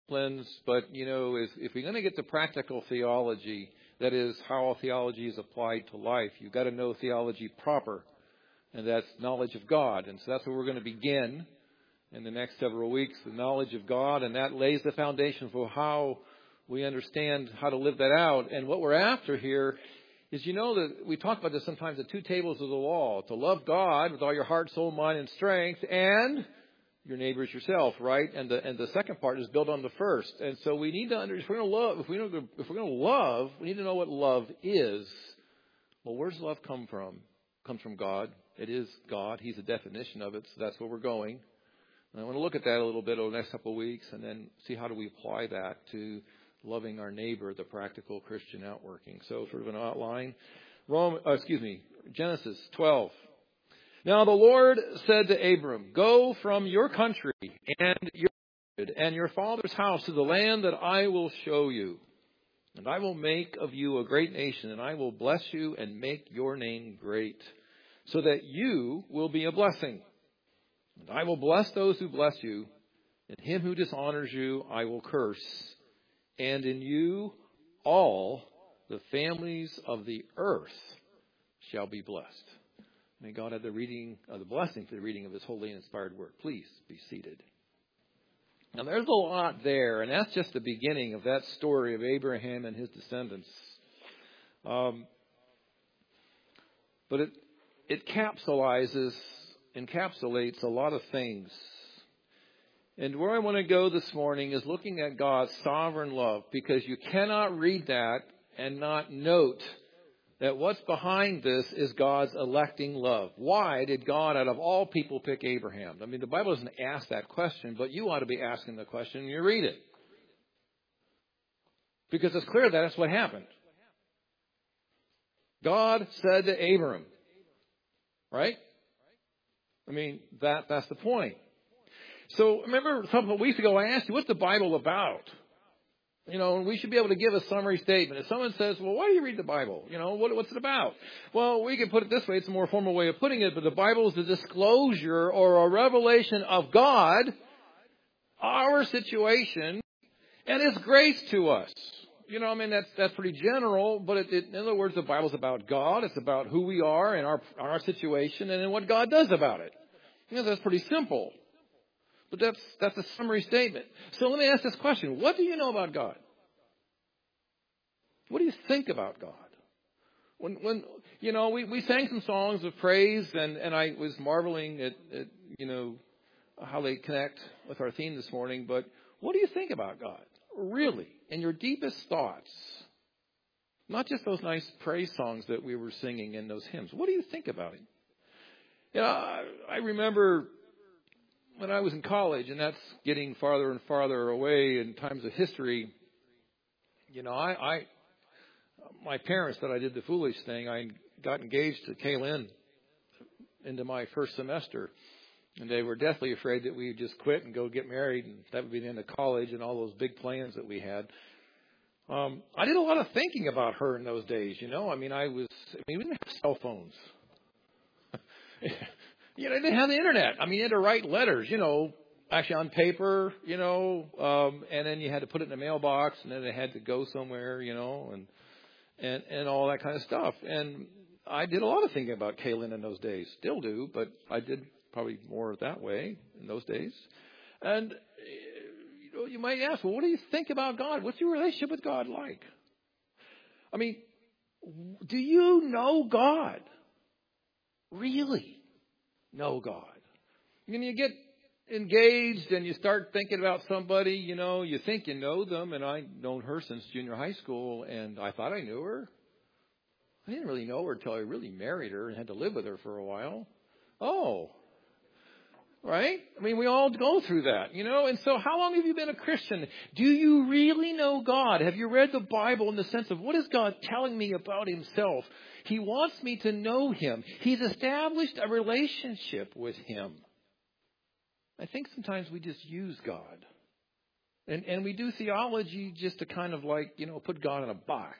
disciplines, but, if we're going to get to practical theology, that is how theology is applied to life, you've got to know theology proper, and that's knowledge of God. And so that's where we're going to begin in the next several weeks, the knowledge of God, and that lays the foundation for how we understand how to live that out. And what we're after here is, that we talk about this sometimes, the two tables of the law, to love God with all your heart, soul, mind, and strength, and your neighbors yourself, right? And the second part is built on the first. And so we need to understand, if we're going to love, we need to know what love is. Well, where does love come from? It comes from God. It is God. He's the definition of it, so that's where we're going. And I want to look at that a little bit over the next couple of weeks and then see how do we apply that to loving our neighbor, the practical Christian outworking. So sort of an outline. Genesis 12. Now the Lord said to Abram, "Go from your country and your father's house to the land that I will show you. And I will make of you a great nation, and I will bless you and make your name great, so that you will be a blessing. And I will bless those who bless you, and him who dishonors you I will curse. And in you all the families of the earth shall be blessed." May God have the blessing for the reading of His holy and inspired word. Please be seated. Now there's a lot there, and that's just the beginning of that story of Abraham and his descendants. But it encapsulates a lot of things. And where I want to go this morning is looking at God's sovereign love, because you cannot read that and not note that what's behind this is God's electing love. Why did God, out of all people, pick Abraham? I mean, the Bible doesn't ask that question, but you ought to be asking the question when you read it. Because it's clear that that's what happened. God said to Abram, right? I mean, that's the point. So remember a couple of weeks ago I asked you, what's the Bible about? And we should be able to give a summary statement. If someone says, well, why do you read the Bible? What's it about? Well, we can put it this way. It's a more formal way of putting it, but the Bible is a disclosure or a revelation of God, our situation, and His grace to us. That's pretty general, but in other words, the Bible's about God. It's about who we are and our situation and then what God does about it. That's pretty simple. But that's a summary statement. So let me ask this question. What do you know about God? What do you think about God? When we sang some songs of praise, and I was marveling at how they connect with our theme this morning. But what do you think about God? Really, in your deepest thoughts. Not just those nice praise songs that we were singing in those hymns. What do you think about Him? I remember when I was in college, and that's getting farther and farther away in times of history, my parents thought I did the foolish thing. I got engaged to Kaylin into my first semester, and they were deathly afraid that we would just quit and go get married, and that would be the end of college and all those big plans that we had. I did a lot of thinking about her in those days, we didn't have cell phones. They didn't have the internet. You had to write letters, actually on paper, and then you had to put it in a mailbox, and then it had to go somewhere, and all that kind of stuff. And I did a lot of thinking about Kaylin in those days. Still do, but I did probably more that way in those days. And, you might ask, well, what do you think about God? What's your relationship with God like? Do you know God? Really? Know God. You get engaged and you start thinking about somebody, you think you know them, and I've known her since junior high school, and I thought I knew her. I didn't really know her until I really married her and had to live with her for a while. Oh, right? We all go through that, and so how long have you been a Christian? Do you really know God? Have you read the Bible in the sense of what is God telling me about Himself? He wants me to know Him. He's established a relationship with Him. I think sometimes we just use God. And we do theology just to kind of put God in a box.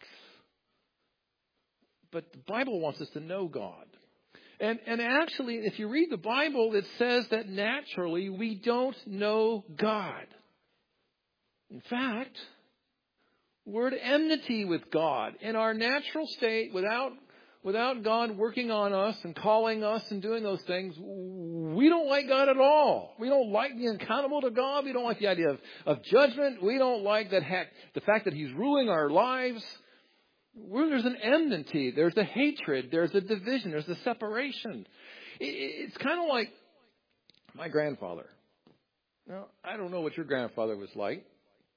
But the Bible wants us to know God. And actually, if you read the Bible, it says that naturally we don't know God. In fact, we're at enmity with God. In our natural state, without God working on us and calling us and doing those things, we don't like God at all. We don't like being accountable to God. We don't like the idea of judgment. We don't like the fact that He's ruling our lives. There's an enmity. There's a hatred. There's a division. There's a separation. It's kind of like my grandfather. Now, I don't know what your grandfather was like.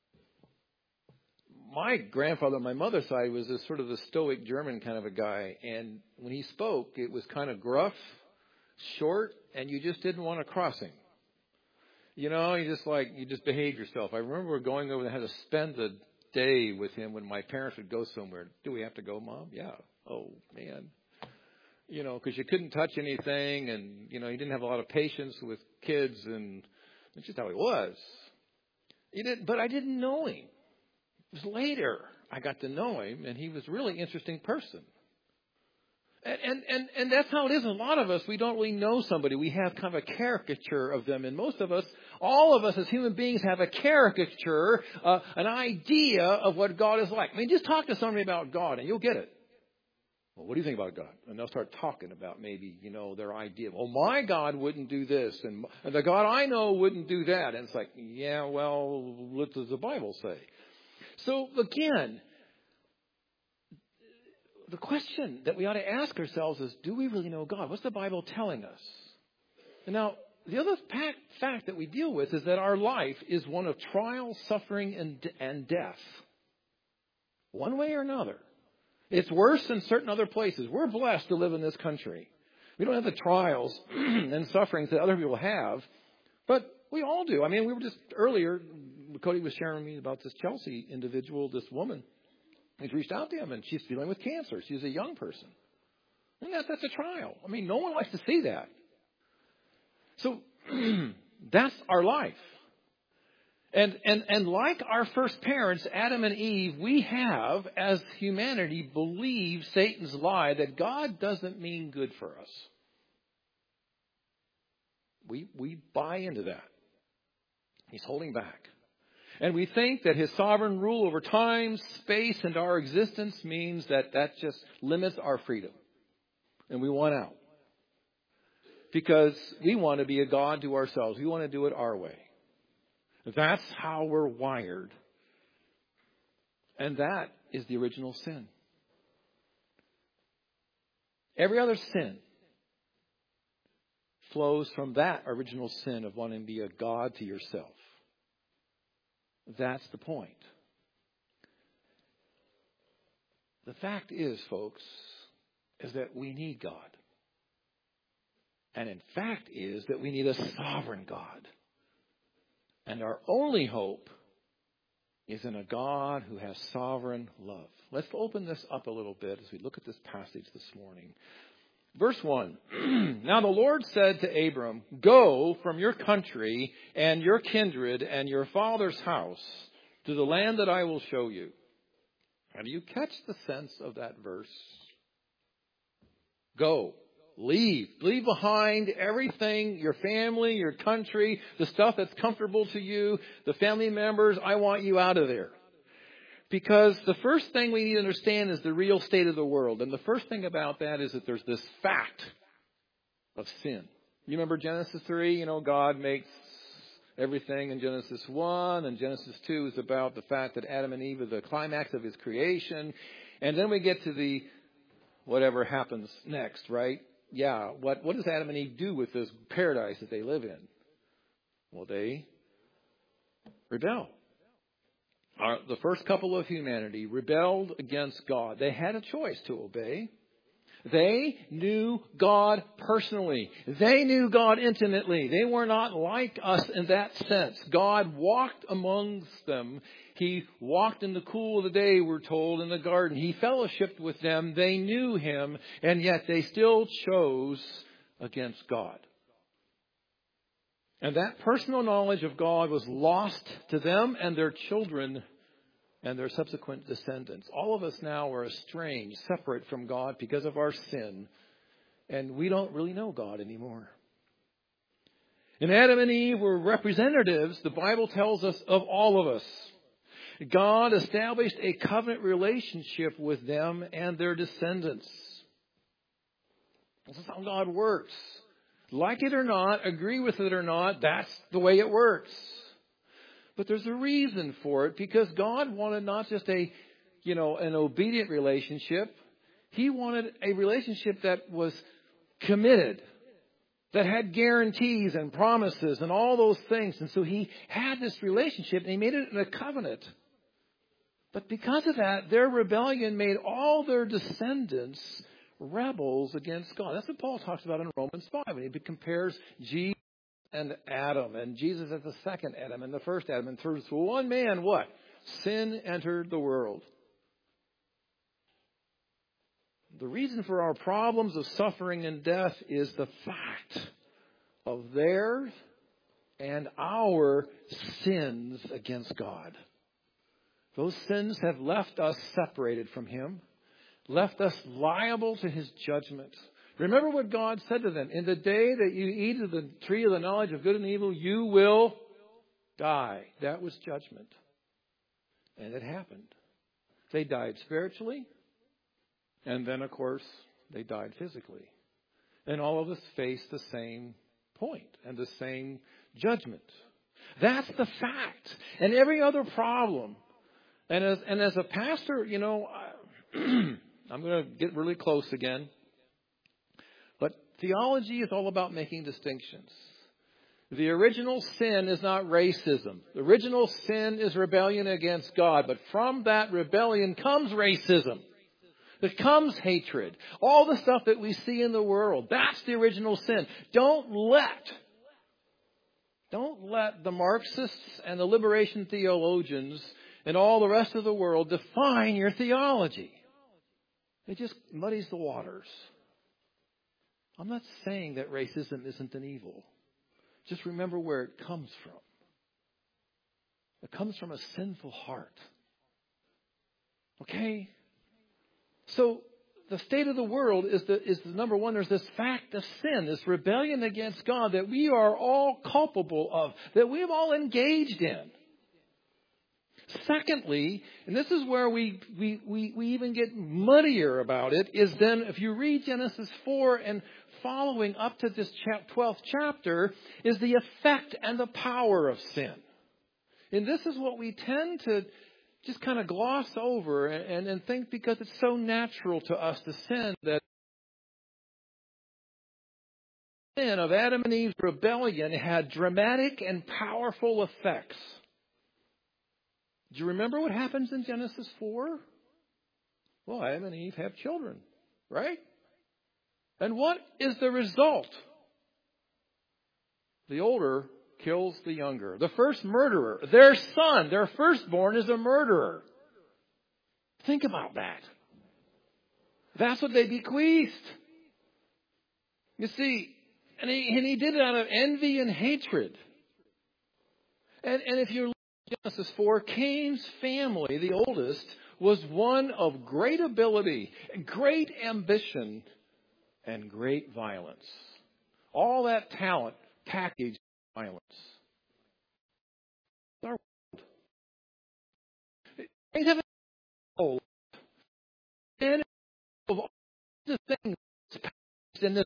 My grandfather on my mother's side was this sort of a stoic German kind of a guy. And when he spoke, it was kind of gruff, short, and you just didn't want to cross him. You just behave yourself. I remember going over and had to spend the day with him when my parents would go somewhere. Do we have to go, Mom? Yeah. Oh, man. Because you couldn't touch anything, and, he didn't have a lot of patience with kids, and that's just how he was. But I didn't know him. It was later I got to know him, and he was a really interesting person. And that's how it is. A lot of us, we don't really know somebody. We have kind of a caricature of them. And most of us, all of us as human beings have a caricature, an idea of what God is like. I mean, just talk to somebody about God and you'll get it. Well, what do you think about God? And they'll start talking about maybe, their idea. Well, my God wouldn't do this. And the God I know wouldn't do that. And it's like, yeah, well, what does the Bible say? So again, the question that we ought to ask ourselves is, do we really know God? What's the Bible telling us? And now, the other fact that we deal with is that our life is one of trial, suffering, and death. One way or another. It's worse than certain other places. We're blessed to live in this country. We don't have the trials and sufferings that other people have, but we all do. I mean, we were just earlier, Cody was sharing with me about this Chelsea individual, this woman. He's reached out to him, and she's dealing with cancer. She's a young person. And that's a trial. I mean, no one likes to see that. So that's our life. And like our first parents, Adam and Eve, we have, as humanity, believed Satan's lie that God doesn't mean good for us. We buy into that. He's holding back. And we think that His sovereign rule over time, space, and our existence means that just limits our freedom. And we want out. Because we want to be a God to ourselves. We want to do it our way. That's how we're wired. And that is the original sin. Every other sin flows from that original sin of wanting to be a God to yourself. That's the point. The fact is, folks, is that we need God. And in fact is that we need a sovereign God. And our only hope is in a God who has sovereign love. Let's open this up a little bit as we look at this passage this morning. Verse 1, Now the Lord said to Abram, Go from your country and your kindred and your father's house to the land that I will show you. And do you catch the sense of that verse? Go. Leave behind everything, your family, your country, the stuff that's comfortable to you, the family members. I want you out of there. Because the first thing we need to understand is the real state of the world. And the first thing about that is that there's this fact of sin. You remember Genesis 3? God makes everything in Genesis 1. And Genesis 2 is about the fact that Adam and Eve are the climax of His creation. And then we get to the whatever happens next, right? Yeah, what does Adam and Eve do with this paradise that they live in? Well, they rebel. The first couple of humanity rebelled against God. They had a choice to obey. They knew God personally. They knew God intimately. They were not like us in that sense. God walked amongst them. He walked in the cool of the day, we're told, in the garden. He fellowshiped with them. They knew Him, and yet they still chose against God. And that personal knowledge of God was lost to them and their children and their subsequent descendants. All of us now are estranged, separate from God because of our sin. And we don't really know God anymore. And Adam and Eve were representatives, the Bible tells us, of all of us. God established a covenant relationship with them and their descendants. This is how God works. Like it or not, agree with it or not, that's the way it works. But there's a reason for it, because God wanted not just an obedient relationship. He wanted a relationship that was committed, that had guarantees and promises and all those things. And so He had this relationship and He made it in a covenant. But because of that, their rebellion made all their descendants rebels against God. That's what Paul talks about in Romans 5. And he compares Jesus and Adam, and Jesus as the second Adam and the first Adam. And through one man, what? Sin entered the world. The reason for our problems of suffering and death is the fact of their and our sins against God. Those sins have left us separated from Him, left us liable to His judgment. Remember what God said to them. In the day that you eat of the tree of the knowledge of good and evil, you will die. That was judgment. And it happened. They died spiritually. And then, of course, they died physically. And all of us face the same point and the same judgment. That's the fact. And every other problem. And as a pastor, I'm going to get really close again. But theology is all about making distinctions. The original sin is not racism. The original sin is rebellion against God. But from that rebellion comes racism. There comes hatred. All the stuff that we see in the world. That's the original sin. Don't let the Marxists and the liberation theologians and all the rest of the world define your theology. It just muddies the waters. I'm not saying that racism isn't an evil. Just remember where it comes from. It comes from a sinful heart. Okay? So the state of the world is the number one. There's this fact of sin, this rebellion against God that we are all culpable of, that we've all engaged in. Secondly, and this is where we even get muddier about it, is then if you read Genesis 4 and following up to this 12th chapter, is the effect and the power of sin. And this is what we tend to just kind of gloss over and think, because it's so natural to us to sin, that sin of Adam and Eve's rebellion had dramatic and powerful effects. Do you remember what happens in Genesis 4? Well, Adam and Eve have children, right? And what is the result? The older kills the younger. The first murderer, their son, their firstborn, is a murderer. Think about that. That's what they bequeathed. You see, and he did it out of envy and hatred. And if you look at Genesis 4, Cain's family, the oldest, was one of great ability, great ambition, and great violence. All that talent packaged violence. Our world. Things have a and of all the things packaged in this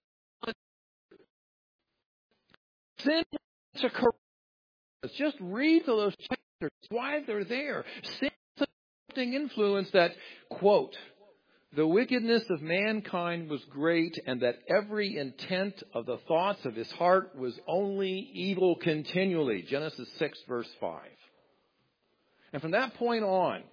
sin is a corrupt. Just read those chapters. Why they're there. Sin is a corrupting influence that, quote, the wickedness of mankind was great, and that every intent of the thoughts of his heart was only evil continually. Genesis 6, verse 5. And from that point on,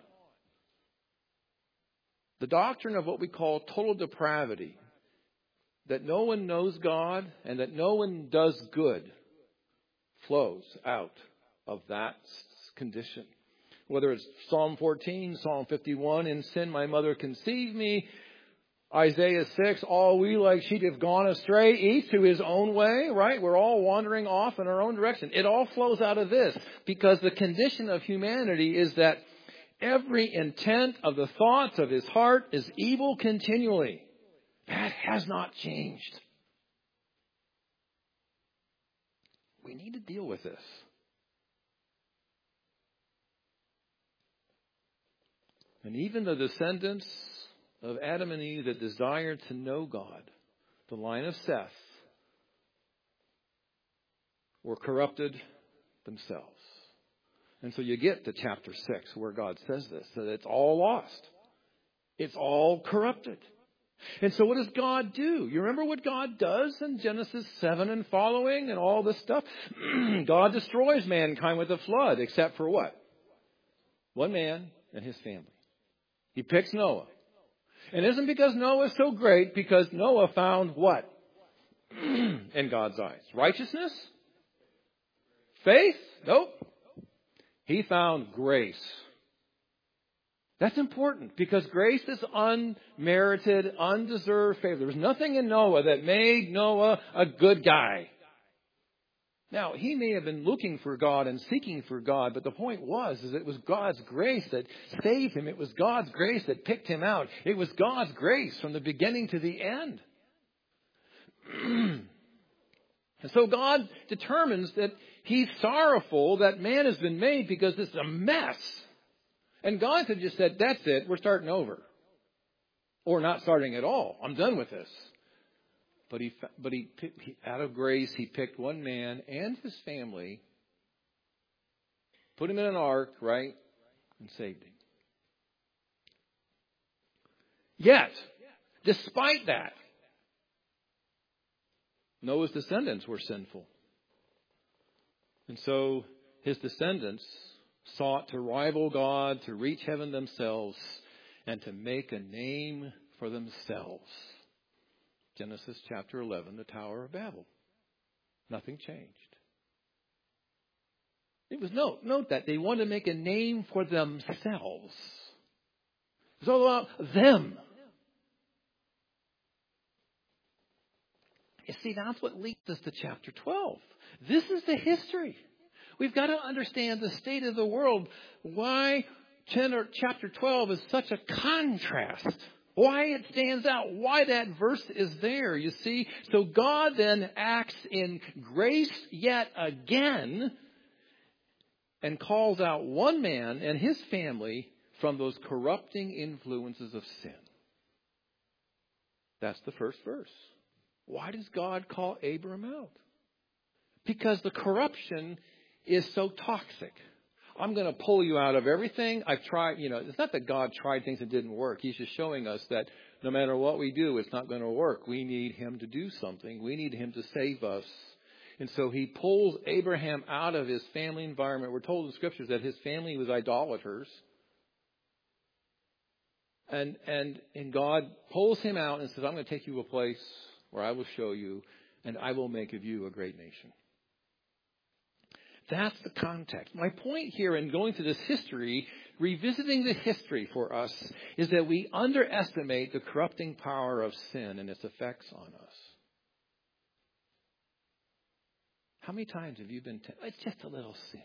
the doctrine of what we call total depravity, that no one knows God and that no one does good, flows out of that condition. Whether it's Psalm 14, Psalm 51, in sin my mother conceived me, Isaiah 6, all we like sheep have gone astray, each to his own way, right? We're all wandering off in our own direction. It all flows out of this, because the condition of humanity is that every intent of the thoughts of his heart is evil continually. That has not changed. We need to deal with this. And even the descendants of Adam and Eve that desired to know God, the line of Seth, were corrupted themselves. And so you get to chapter 6 where God says this, that it's all lost. It's all corrupted. And so what does God do? You remember what God does in Genesis 7 and following and all this stuff? God destroys mankind with a flood, except for what? One man and his family. He picks Noah. And it isn't because Noah's so great, because Noah found what? In God's eyes. Righteousness? Faith? Nope. He found grace. That's important because grace is unmerited, undeserved favor. There was nothing in Noah that made Noah a good guy. Now, he may have been looking for God and seeking for God, but the point was it was God's grace that saved him. It was God's grace that picked him out. It was God's grace from the beginning to the end. And so God determines that he's sorrowful that man has been made because it's a mess. And God could have just said, that's it, we're starting over. Or not starting at all. I'm done with this. But he out of grace, he picked one man and his family, put him in an ark, right, and saved him. Yet, despite that, Noah's descendants were sinful. And so his descendants sought to rival God, to reach heaven themselves, and to make a name for themselves. Genesis chapter 11, the Tower of Babel. Nothing changed. It was note that they wanted to make a name for themselves. It was all about them. You see, that's what leads us to chapter 12. This is the history. We've got to understand the state of the world. Why chapter 12 is such a contrast. Why it stands out. Why that verse is there, you see. So God then acts in grace yet again and calls out one man and his family from those corrupting influences of sin. That's the first verse. Why does God call Abram out? Because the corruption is so toxic. I'm going to pull you out of everything. I've tried, it's not that God tried things that didn't work. He's just showing us that no matter what we do, it's not going to work. We need him to do something. We need him to save us. And so he pulls Abraham out of his family environment. We're told in scriptures that his family was idolaters. And God pulls him out and says, I'm going to take you to a place where I will show you, and I will make of you a great nation. That's the context. My point here in going through this history, revisiting the history for us, is that we underestimate the corrupting power of sin and its effects on us. How many times have you been it's just a little sin.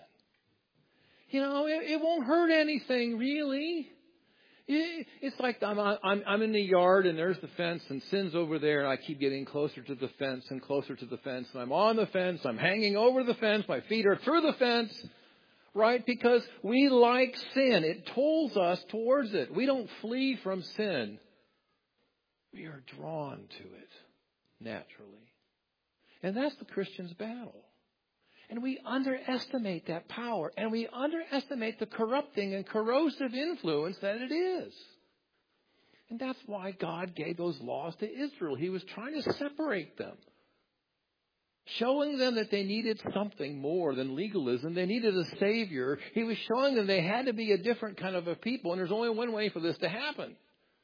It won't hurt anything, really. It's like I'm in the yard and there's the fence and sin's over there and I keep getting closer to the fence and closer to the fence and I'm on the fence, I'm hanging over the fence, my feet are through the fence, right? Because we like sin. It pulls us towards it. We don't flee from sin. We are drawn to it naturally. And that's the Christian's battle. And we underestimate that power. And we underestimate the corrupting and corrosive influence that it is. And that's why God gave those laws to Israel. He was trying to separate them. Showing them that they needed something more than legalism. They needed a Savior. He was showing them they had to be a different kind of a people. And there's only one way for this to happen.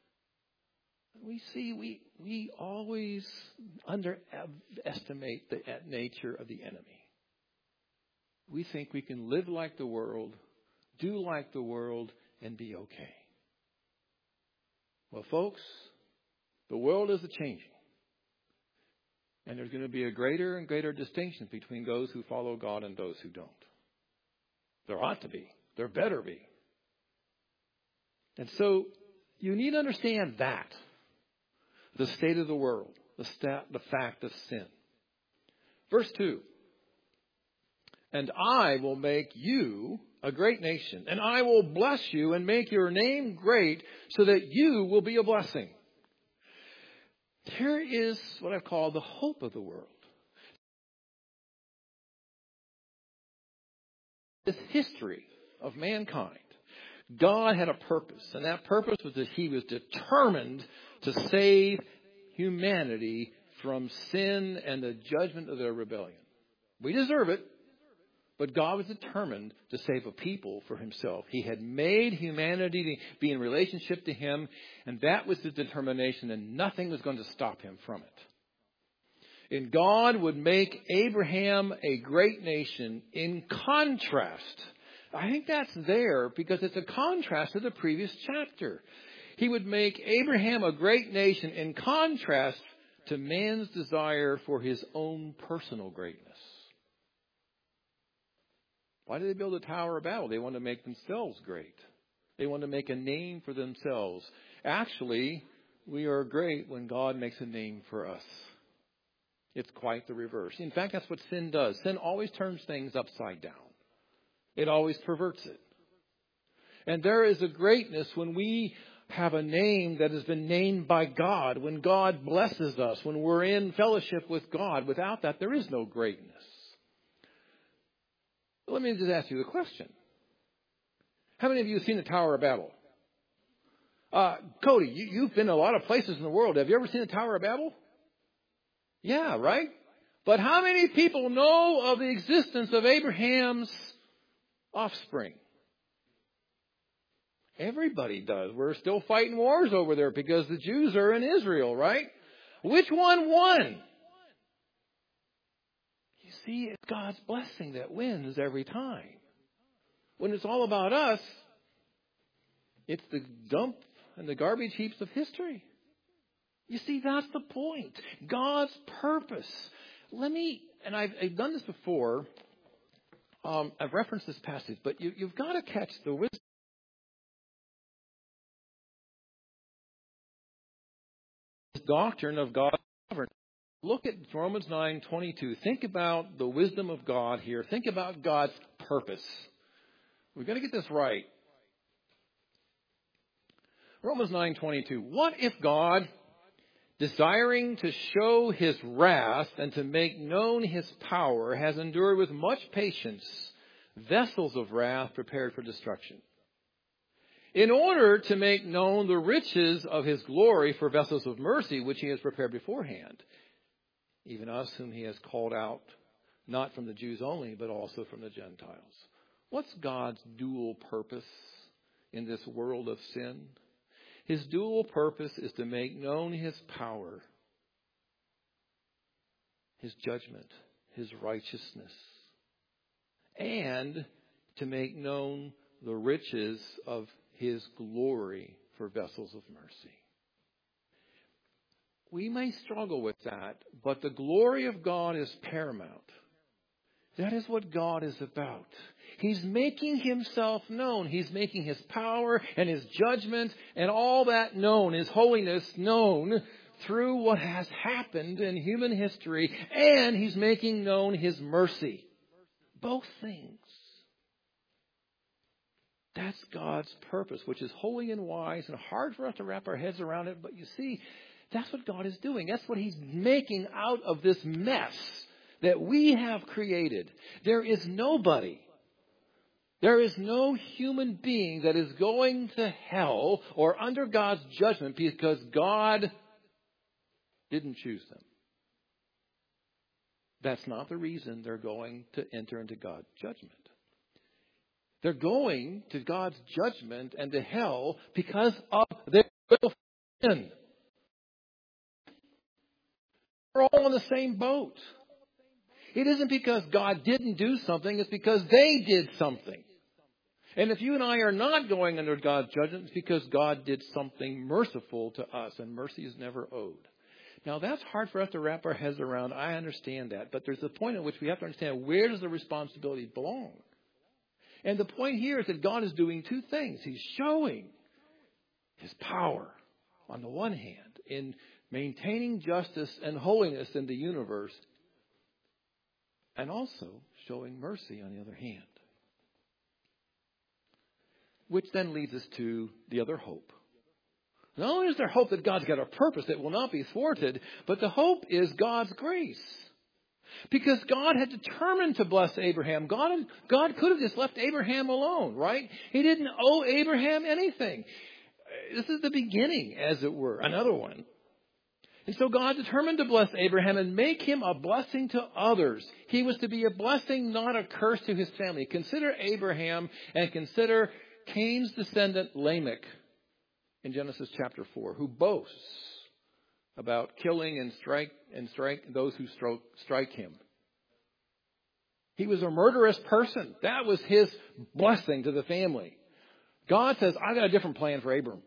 We always underestimate the nature of the enemy. We think we can live like the world, do like the world, and be okay. Well, folks, the world is a-changing. And there's going to be a greater and greater distinction between those who follow God and those who don't. There ought to be. There better be. And so you need to understand that. The state of the world. The fact of sin. Verse 2. And I will make you a great nation, and I will bless you and make your name great so that you will be a blessing. Here is what I call the hope of the world. This history of mankind. God had a purpose, and that purpose was that He was determined to save humanity from sin and the judgment of their rebellion. We deserve it, but God was determined to save a people for Himself. He had made humanity to be in relationship to Him, and that was His determination, and nothing was going to stop Him from it. And God would make Abraham a great nation in contrast. I think that's there because it's a contrast to the previous chapter. He would make Abraham a great nation in contrast to man's desire for his own personal greatness. Why did they build the Tower of Babel? They wanted to make themselves great. They wanted to make a name for themselves. Actually, we are great when God makes a name for us. It's quite the reverse. In fact, that's what sin does. Sin always turns things upside down. It always perverts it. And there is a greatness when we have a name that has been named by God, when God blesses us, when we're in fellowship with God. Without that, there is no greatness. Let me just ask you a question. How many of you have seen the Tower of Babel? Cody, you've been to a lot of places in the world. Have you ever seen the Tower of Babel? Yeah, right? But how many people know of the existence of Abraham's offspring? Everybody does. We're still fighting wars over there because the Jews are in Israel, right? Which one won? You see, it's God's blessing that wins every time. When it's all about us, it's the dump and the garbage heaps of history. You see, that's the point. God's purpose. And I've done this before. I've referenced this passage, but you've got to catch the wisdom. Doctrine of God's sovereignty. Look at Romans 9:22. Think about the wisdom of God here. Think about God's purpose. We've got to get this right. Romans 9:22. What if God, desiring to show His wrath and to make known His power, has endured with much patience vessels of wrath prepared for destruction, in order to make known the riches of His glory for vessels of mercy, which He has prepared beforehand, even us whom He has called out, not from the Jews only, but also from the Gentiles. What's God's dual purpose in this world of sin? His dual purpose is to make known His power, His judgment, His righteousness, and to make known the riches of His glory for vessels of mercy. We may struggle with that, but the glory of God is paramount. That is what God is about. He's making Himself known. He's making His power and His judgment and all that known, His holiness known through what has happened in human history. And He's making known His mercy. Both things. That's God's purpose, which is holy and wise and hard for us to wrap our heads around it. But you see, that's what God is doing. That's what He's making out of this mess that we have created. There is nobody. There is no human being that is going to hell or under God's judgment because God didn't choose them. That's not the reason they're going to enter into God's judgment. They're going to God's judgment and to hell because of their sin. We're all in the same boat. It isn't because God didn't do something, it's because they did something. And if you and I are not going under God's judgment, it's because God did something merciful to us, and mercy is never owed. Now, that's hard for us to wrap our heads around. I understand that. But there's a point at which we have to understand, where does the responsibility belong? And the point here is that God is doing two things. He's showing His power, on the one hand, in maintaining justice and holiness in the universe, and also showing mercy on the other hand. Which then leads us to the other hope. Not only is there hope that God's got a purpose that will not be thwarted, but the hope is God's grace. Because God had determined to bless Abraham. God could have just left Abraham alone, right? He didn't owe Abraham anything. This is the beginning, as it were, another one. And so God determined to bless Abraham and make him a blessing to others. He was to be a blessing, not a curse to his family. Consider Abraham and consider Cain's descendant Lamech in Genesis chapter 4, who boasts about killing and strike those who strike him. He was a murderous person. That was his blessing to the family. God says, I got a different plan for Abram.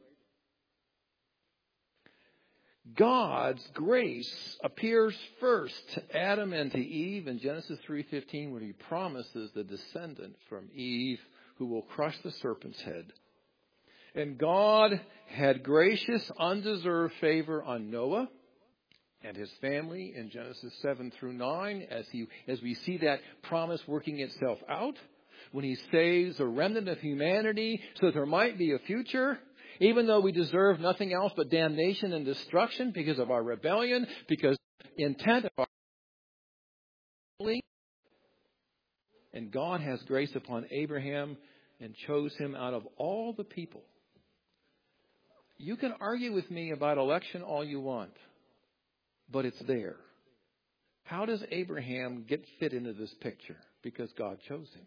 God's grace appears first to Adam and to Eve in Genesis 3:15, where he promises the descendant from Eve who will crush the serpent's head. And God had gracious, undeserved favor on Noah and his family in Genesis 7 through 9, as we see that promise working itself out, when he saves a remnant of humanity so that there might be a future, even though we deserve nothing else but damnation and destruction because of our rebellion, because the intent of our family. And God has grace upon Abraham and chose him out of all the people. You can argue with me about election all you want, but it's there. How does Abraham get fit into this picture? Because God chose him.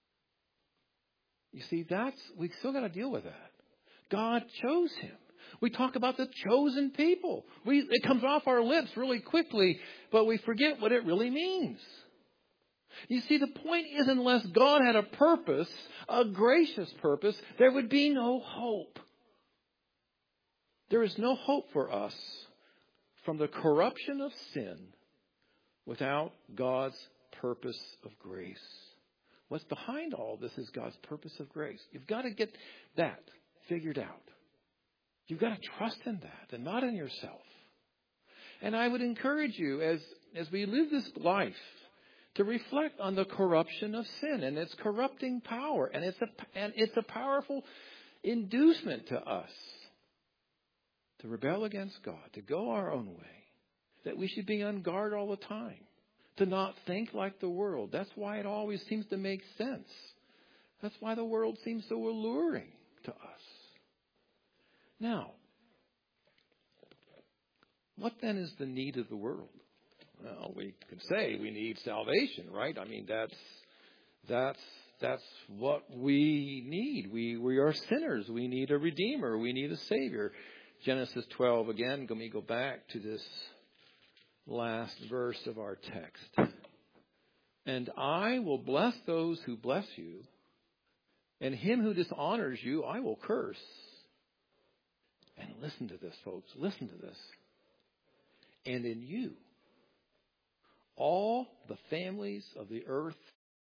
You see, we still got to deal with that. God chose him. We talk about the chosen people. It comes off our lips really quickly, but we forget what it really means. You see, the point is, unless God had a purpose, a gracious purpose, there would be no hope. There is no hope for us from the corruption of sin without God's purpose of grace. What's behind all this is God's purpose of grace. You've got to get that figured out. You've got to trust in that and not in yourself. And I would encourage you, as we live this life, to reflect on the corruption of sin and its corrupting power. And it's a powerful inducement to us to rebel against God, to go our own way, that we should be on guard all the time, to not think like the world. That's why it always seems to make sense. That's why the world seems so alluring to us. Now, what then is the need of the world? Well, we can say we need salvation, right? I mean, that's what we need. We are sinners. We need a Redeemer. We need a Savior. Genesis 12 again. Let me go back to this last verse of our text. And I will bless those who bless you, and him who dishonors you I will curse. And listen to this, folks. Listen to this. And in you, all the families of the earth .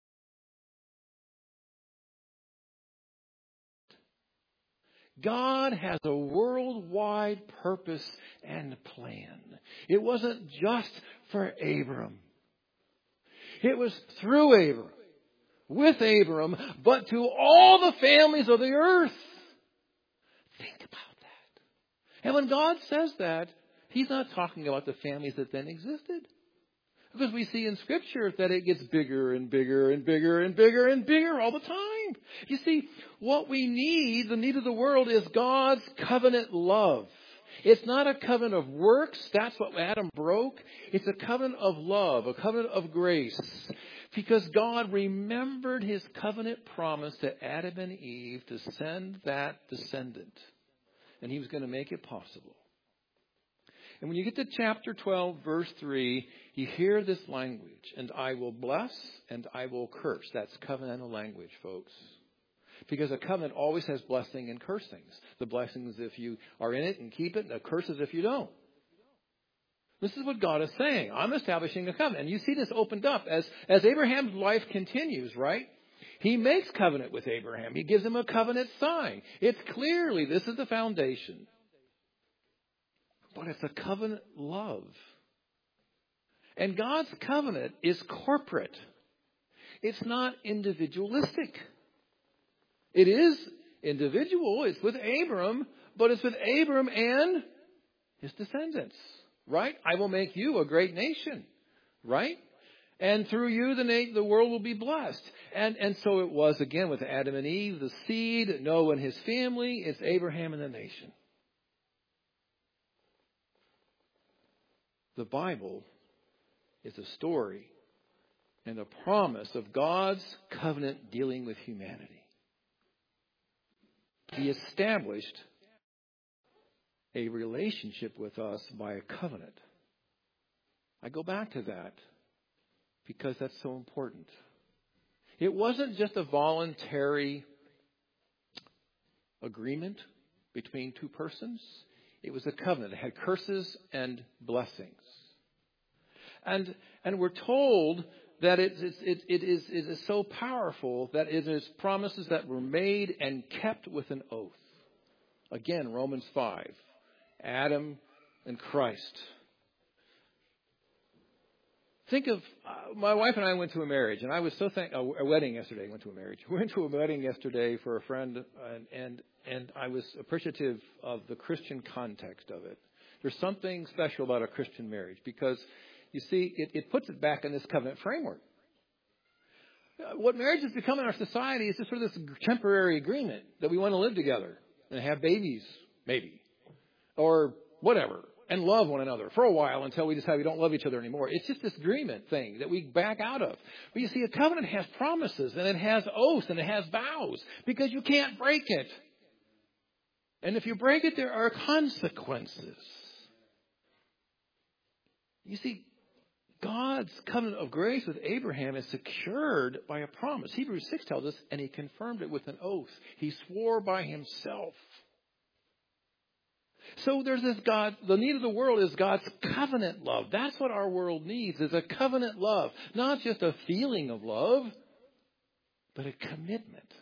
God has a worldwide purpose and plan. It wasn't just for Abram. It was through Abram, with Abram, but to all the families of the earth. Think about that. And when God says that, He's not talking about the families that then existed. Because we see in Scripture that it gets bigger and bigger and bigger and bigger and bigger all the time. You see, what we need, the need of the world, is God's covenant love. It's not a covenant of works. That's what Adam broke. It's a covenant of love, a covenant of grace. Because God remembered His covenant promise to Adam and Eve to send that descendant. And He was going to make it possible. And when you get to chapter 12, verse 3, you hear this language. And I will bless and I will curse. That's covenantal language, folks. Because a covenant always has blessing and cursings. The blessings if you are in it and keep it, and the curses if you don't. This is what God is saying. I'm establishing a covenant. And you see this opened up as Abraham's life continues, right? He makes covenant with Abraham. He gives him a covenant sign. It's clearly, this is the foundation. But it's a covenant love. And God's covenant is corporate. It's not individualistic. It is individual. It's with Abram, but it's with Abram and his descendants, right? I will make you a great nation, right? And through you, the world will be blessed. And so it was again with Adam and Eve, the seed, Noah and his family. It's Abraham and the nation. The Bible is a story and a promise of God's covenant dealing with humanity. He established a relationship with us by a covenant. I go back to that because that's so important. It wasn't just a voluntary agreement between two persons. It was a covenant. It had curses and blessings. And we're told that it is so powerful that it is promises that were made and kept with an oath. Again, Romans 5, Adam and Christ. Think of, my wife and I went to a marriage, and I was so a wedding yesterday. Went to a marriage. We went to a wedding yesterday for a friend, and I was appreciative of the Christian context of it. There's something special about a Christian marriage because, you see, it puts it back in this covenant framework. What marriage has become in our society is just sort of this temporary agreement that we want to live together and have babies, maybe, or whatever, and love one another for a while until we decide we don't love each other anymore. It's just this agreement thing that we back out of. But you see, a covenant has promises, and it has oaths, and it has vows, because you can't break it. And if you break it, there are consequences. You see, God's covenant of grace with Abraham is secured by a promise. Hebrews 6 tells us, and he confirmed it with an oath. He swore by himself. So there's this God, the need of the world is God's covenant love. That's what our world needs, is a covenant love. Not just a feeling of love, but a commitment.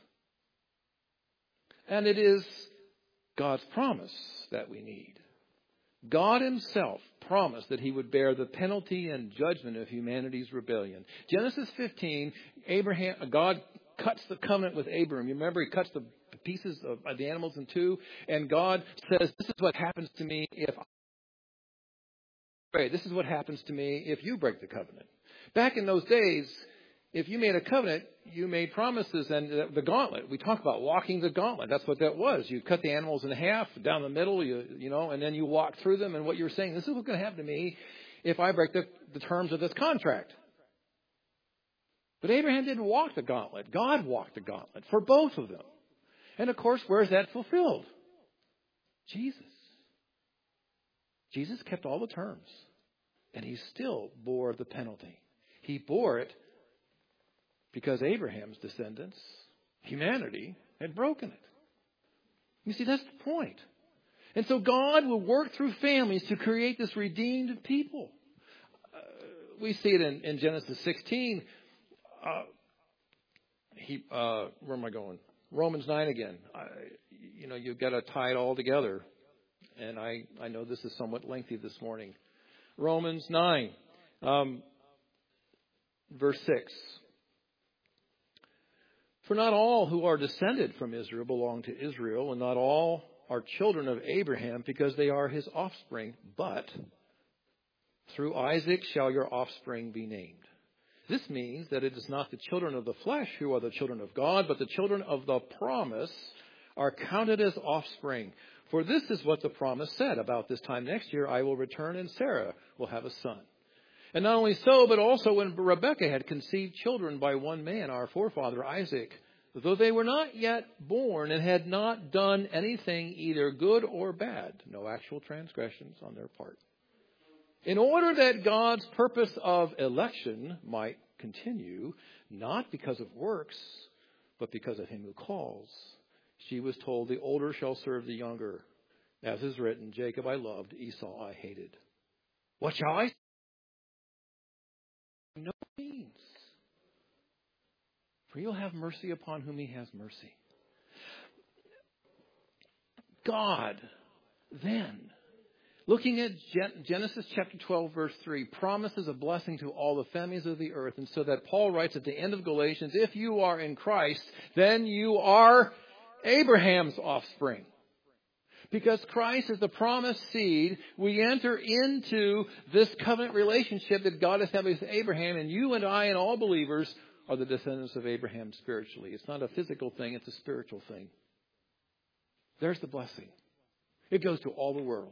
And it is God's promise that we need. God himself promised that he would bear the penalty and judgment of humanity's rebellion. Genesis 15, God cuts the covenant with Abram. You remember he cuts the pieces of the animals in two, and God says, this is what happens to me if I pray. This is what happens to me if you break the covenant. Back in those days, if you made a covenant, you made promises, and the gauntlet. We talk about walking the gauntlet. That's what that was. You cut the animals in half, down the middle, and then you walk through them, and what you're saying, this is what's going to happen to me if I break the terms of this contract. But Abraham didn't walk the gauntlet. God walked the gauntlet for both of them. And of course, where is that fulfilled? Jesus. Jesus kept all the terms, and he still bore the penalty. He bore it because Abraham's descendants, humanity, had broken it. You see, that's the point. And so God will work through families to create this redeemed people. We see it in Genesis 16. Where am I going? Romans 9 again. You've got to tie it all together. And I know this is somewhat lengthy this morning. Romans 9, verse 6. For not all who are descended from Israel belong to Israel, and not all are children of Abraham because they are his offspring. But through Isaac shall your offspring be named. This means that it is not the children of the flesh who are the children of God, but the children of the promise are counted as offspring. For this is what the promise said, about this time next year I will return and Sarah will have a son. And not only so, but also when Rebekah had conceived children by one man, our forefather Isaac, though they were not yet born and had not done anything either good or bad, no actual transgressions on their part, in order that God's purpose of election might continue, not because of works, but because of him who calls. She was told, the older shall serve the younger. As is written, Jacob I loved, Esau I hated. What shall I say? No means. For he'll have mercy upon whom he has mercy. God, then, looking at Genesis chapter 12, verse 3, promises a blessing to all the families of the earth. And so that Paul writes at the end of Galatians, if you are in Christ, then you are Abraham's offspring. Because Christ is the promised seed, we enter into this covenant relationship that God established with Abraham, and you and I and all believers are the descendants of Abraham spiritually. It's not a physical thing, it's a spiritual thing. There's the blessing. It goes to all the world.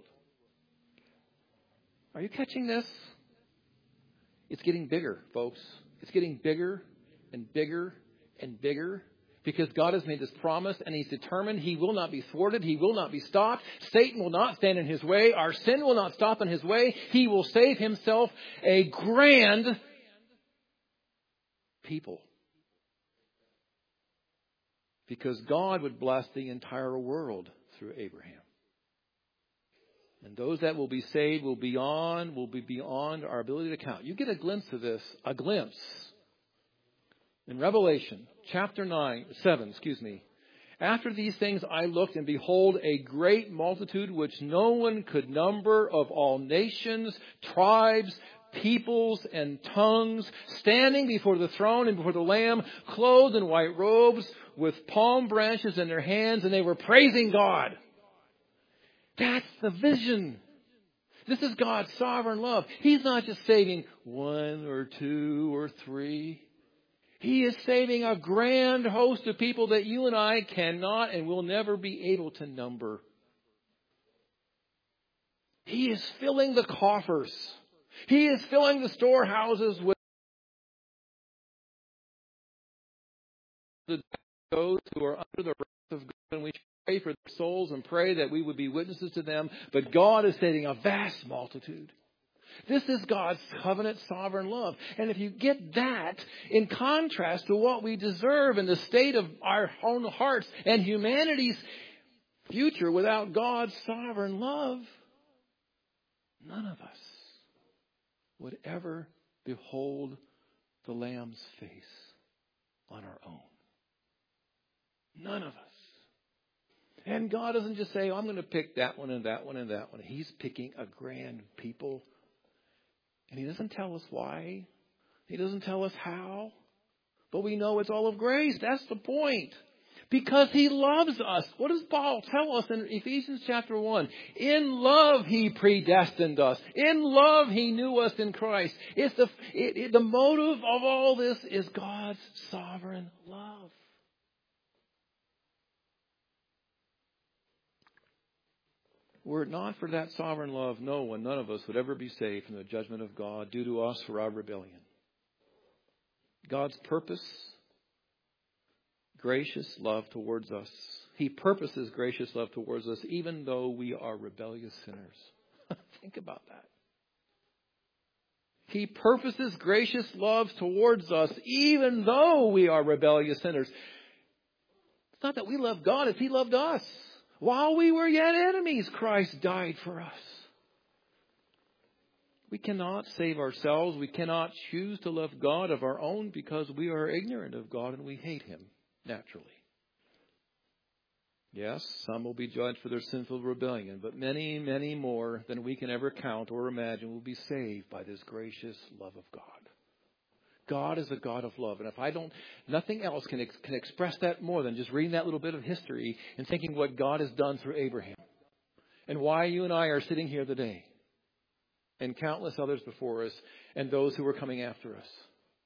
Are you catching this? It's getting bigger, folks. It's getting bigger and bigger and bigger. Because God has made this promise and He's determined He will not be thwarted. He will not be stopped. Satan will not stand in His way. Our sin will not stop in His way. He will save Himself a grand people. Because God would bless the entire world through Abraham. And those that will be saved will be beyond our ability to count. You get a glimpse of this, in Revelation chapter 7. After these things I looked, and behold, a great multitude which no one could number, of all nations, tribes, peoples, and tongues, standing before the throne and before the Lamb, clothed in white robes, with palm branches in their hands, and they were praising God. That's the vision. This is God's sovereign love. He's not just saving one or two or three. He is saving a grand host of people that you and I cannot and will never be able to number. He is filling the coffers. He is filling the storehouses with those who are under the wrath of God. And we pray for their souls and pray that we would be witnesses to them. But God is saving a vast multitude. This is God's covenant sovereign love. And if you get that in contrast to what we deserve in the state of our own hearts and humanity's future without God's sovereign love, none of us would ever behold the Lamb's face on our own. None of us. And God doesn't just say, I'm going to pick that one and that one and that one. He's picking a grand people. And He doesn't tell us why. He doesn't tell us how. But we know it's all of grace. That's the point. Because He loves us. What does Paul tell us in Ephesians chapter 1? In love He predestined us. In love He knew us in Christ. The motive of all this is God's sovereign love. Were it not for that sovereign love, none of us would ever be saved from the judgment of God due to us for our rebellion. God's purpose, gracious love towards us. He purposes gracious love towards us even though we are rebellious sinners. Think about that. He purposes gracious love towards us even though we are rebellious sinners. It's not that we love God, it's He loved us. While we were yet enemies, Christ died for us. We cannot save ourselves. We cannot choose to love God of our own because we are ignorant of God and we hate Him naturally. Yes, some will be judged for their sinful rebellion, but many, many more than we can ever count or imagine will be saved by this gracious love of God. God is a God of love. And nothing else can express that more than just reading that little bit of history and thinking what God has done through Abraham. And why you and I are sitting here today. And countless others before us and those who are coming after us.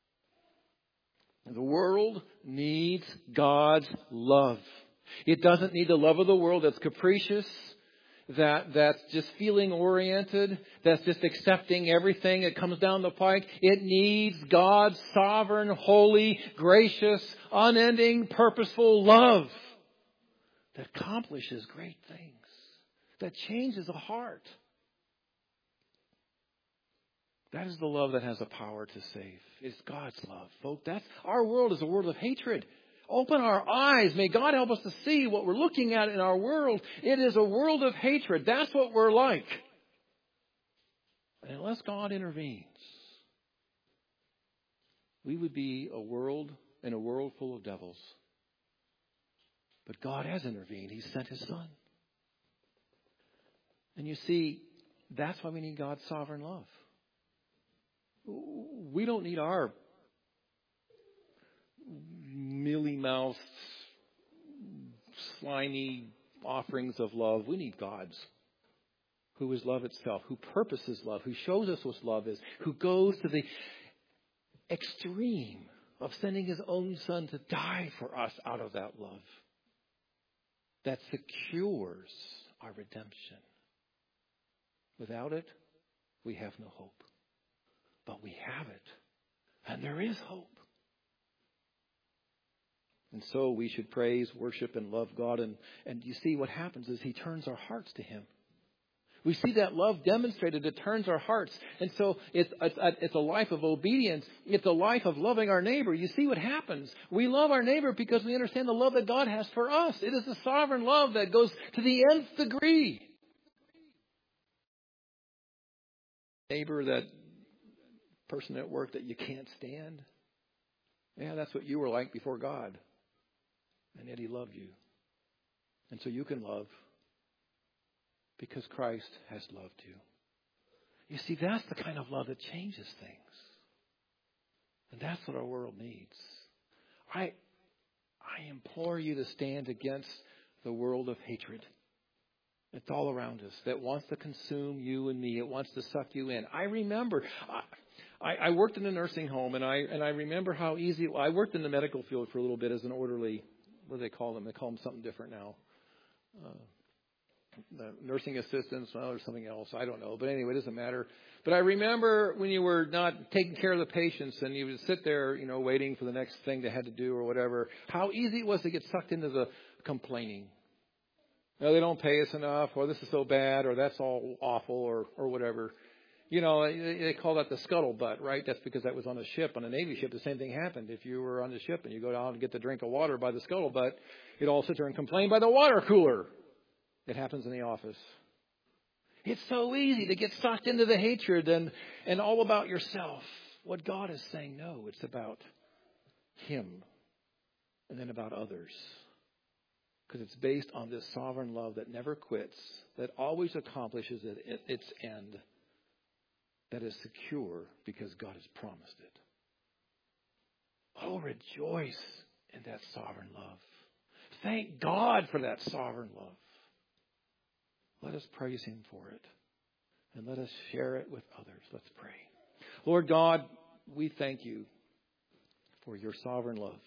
The world needs God's love. It doesn't need the love of the world that's capricious, that's just feeling oriented, that's just accepting everything that comes down the pike. It needs God's sovereign, holy, gracious, unending, purposeful love that accomplishes great things, that changes a heart. That is the love that has the power to save. It's God's love, folks. Our world is a world of hatred. Open our eyes. May God help us to see what we're looking at in our world. It is a world of hatred. That's what we're like. And unless God intervenes, we would be a world full of devils. But God has intervened. He sent His Son. And you see, that's why we need God's sovereign love. We don't need our mealy-mouthed, slimy offerings of love. We need God's, who is love itself, who purposes love, who shows us what love is, who goes to the extreme of sending his own Son to die for us out of that love. That secures our redemption. Without it, we have no hope. But we have it. And there is hope. And so we should praise, worship, and love God. And you see what happens is he turns our hearts to him. We see that love demonstrated. It turns our hearts. And so it's a life of obedience. It's a life of loving our neighbor. You see what happens. We love our neighbor because we understand the love that God has for us. It is a sovereign love that goes to the nth degree. Neighbor, that person at work that you can't stand. Yeah, that's what you were like before God. And yet he loved you. And so you can love because Christ has loved you. You see, that's the kind of love that changes things. And that's what our world needs. I implore you to stand against the world of hatred. It's all around us that wants to consume you and me. It wants to suck you in. I remember, I worked in a nursing home, and I remember how easy. I worked in the medical field for a little bit as an orderly. What do they call them? They call them something different now. The nursing assistants, well, or something else. I don't know. But anyway, it doesn't matter. But I remember when you were not taking care of the patients and you would sit there, waiting for the next thing they had to do or whatever, how easy it was to get sucked into the complaining. No, they don't pay us enough, or this is so bad, or that's all awful, or whatever. They call that the scuttlebutt, right? That's because that was on a ship. On a Navy ship, the same thing happened. If you were on the ship and you go down and get the drink of water by the scuttlebutt, you'd all sit there and complain by the water cooler. It happens in the office. It's so easy to get sucked into the hatred and all about yourself. What God is saying, no, it's about him and then about others. Because it's based on this sovereign love that never quits, that always accomplishes its end, that is secure because God has promised it. Oh, rejoice in that sovereign love. Thank God for that sovereign love. Let us praise him for it. And let us share it with others. Let's pray. Lord God, we thank you for your sovereign love.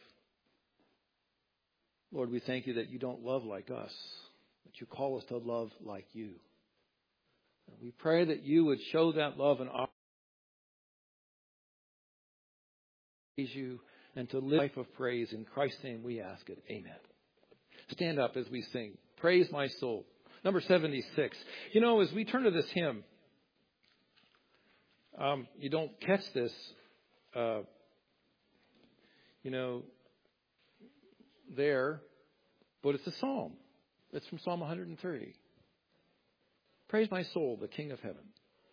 Lord, we thank you that you don't love like us, but you call us to love like you. And we pray that you would show that love and praise you and to live a life of praise. In Christ's name we ask it. Amen. Stand up as we sing. Praise my soul. Number 76. As we turn to this hymn, you don't catch this, there, but it's a psalm. It's from Psalm 103. Praise my soul, the King of heaven.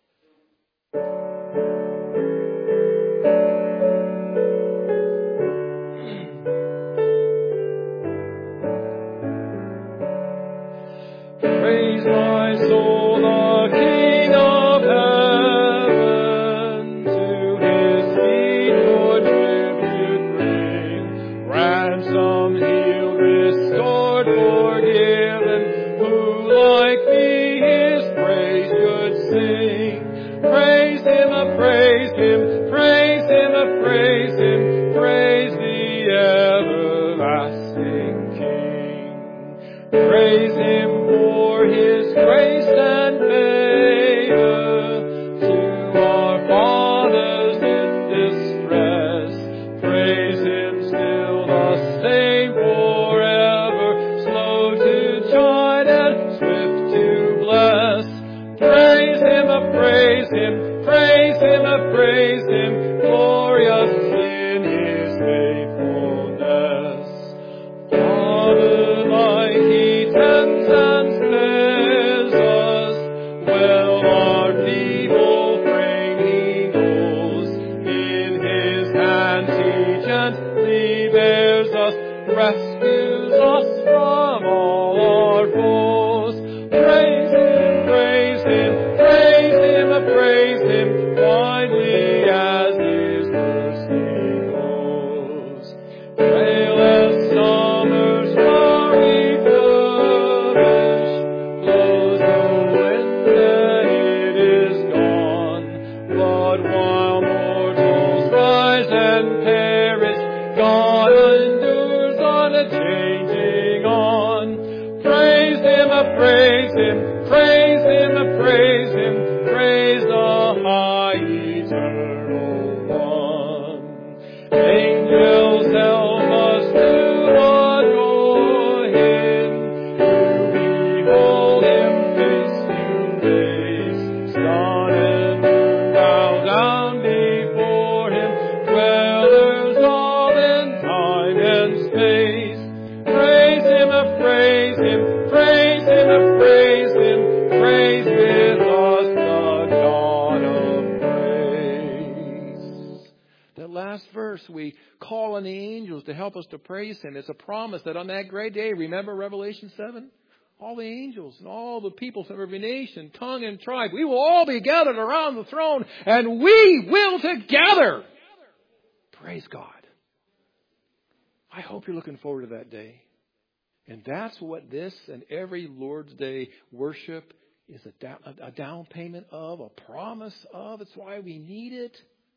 Praise my soul, the King of heaven, to his feet your tribute bring. Ransom healed, restored, forgiven, who like me his praise should sing. Praise him, praise him, praise him, praise him, praise the everlasting King. Praise him for his grace and favor to our fathers in distress. Praise him still the same forever, slow to chide and swift to bless. Praise him, praise him, praise him, praise him, glorious in his faithfulness. Father, like he tends and spares us, well our feeble frame he knows. In his hands he gently bears us, rescues us from all our foes. Praise him, praise him, praise him, praise him, widely as his mercy goes. Trail as summer's flowery flow, it changing on. Praise Him, praise Him, praise Him, praise Him, praise the high eternal one. Angels help us to adore Him, to behold Him face to face. Sun and moon bow down before Him, dwellers all in time and space. Praise Him, praise Him, praise Him, praise Him, praise with us the God of praise. That last verse, we call on the angels to help us to praise Him. It's a promise that on that great day, remember Revelation 7? All the angels and all the people from every nation, tongue, and tribe, we will all be gathered around the throne, and we will together praise God. I hope you're looking forward to that day. And that's what this and every Lord's Day worship is a down payment of, a promise of. It's why we need it.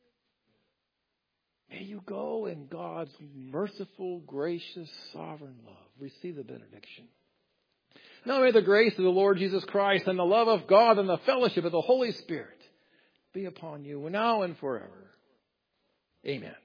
May you go in God's merciful, gracious, sovereign love. Receive the benediction. Now may the grace of the Lord Jesus Christ and the love of God and the fellowship of the Holy Spirit be upon you now and forever. Amen.